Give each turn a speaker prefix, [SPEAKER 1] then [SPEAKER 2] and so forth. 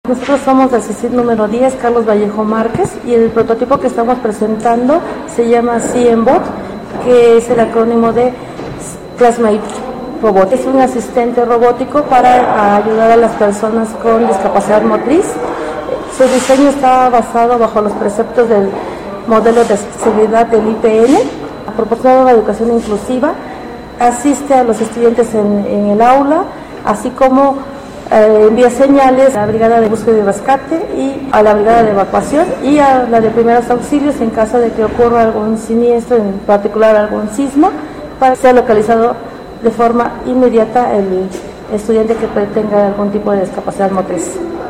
[SPEAKER 1] Nosotros somos del CICID número 10, Carlos Vallejo Márquez, y el prototipo que estamos presentando se llama CMBot, que es el acrónimo de Classmate Robot. Es un asistente robótico para ayudar a las personas con discapacidad motriz. Su diseño está basado bajo los preceptos del modelo de accesibilidad del IPN, proporciona una educación inclusiva, asiste a los estudiantes en el aula, así como envía señales a la brigada de búsqueda y rescate y a la brigada de evacuación y a la de primeros auxilios en caso de que ocurra algún siniestro, en particular algún sismo, para ser localizado de forma inmediata el estudiante que tenga algún tipo de discapacidad motriz.